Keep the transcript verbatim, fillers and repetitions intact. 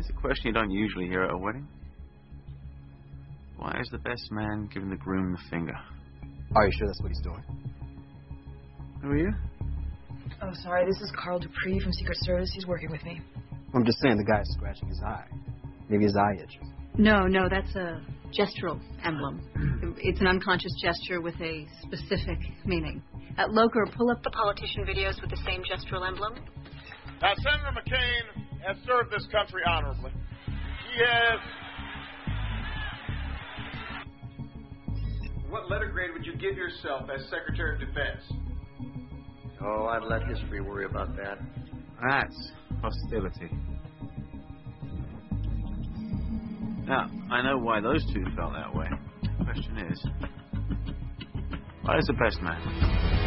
It's a question you don't usually hear at a wedding. Why is the best man giving the groom the finger? Are you sure that's what he's doing? Who are you? Oh, sorry, this is Carl Dupree from Secret Service. He's working with me. I'm just saying the guy's scratching his eye. Maybe his eye itches. No, no, that's a gestural emblem. It's an unconscious gesture with a specific meaning. At Loker, pull up the politician videos with the same gestural emblem. Now, Senator McCain has served this country honorably. He has... What letter grade would you give yourself as Secretary of Defense? Oh, I'd let history worry about that. That's hostility. Now, I know why those two felt that way. The question is, why is the best man?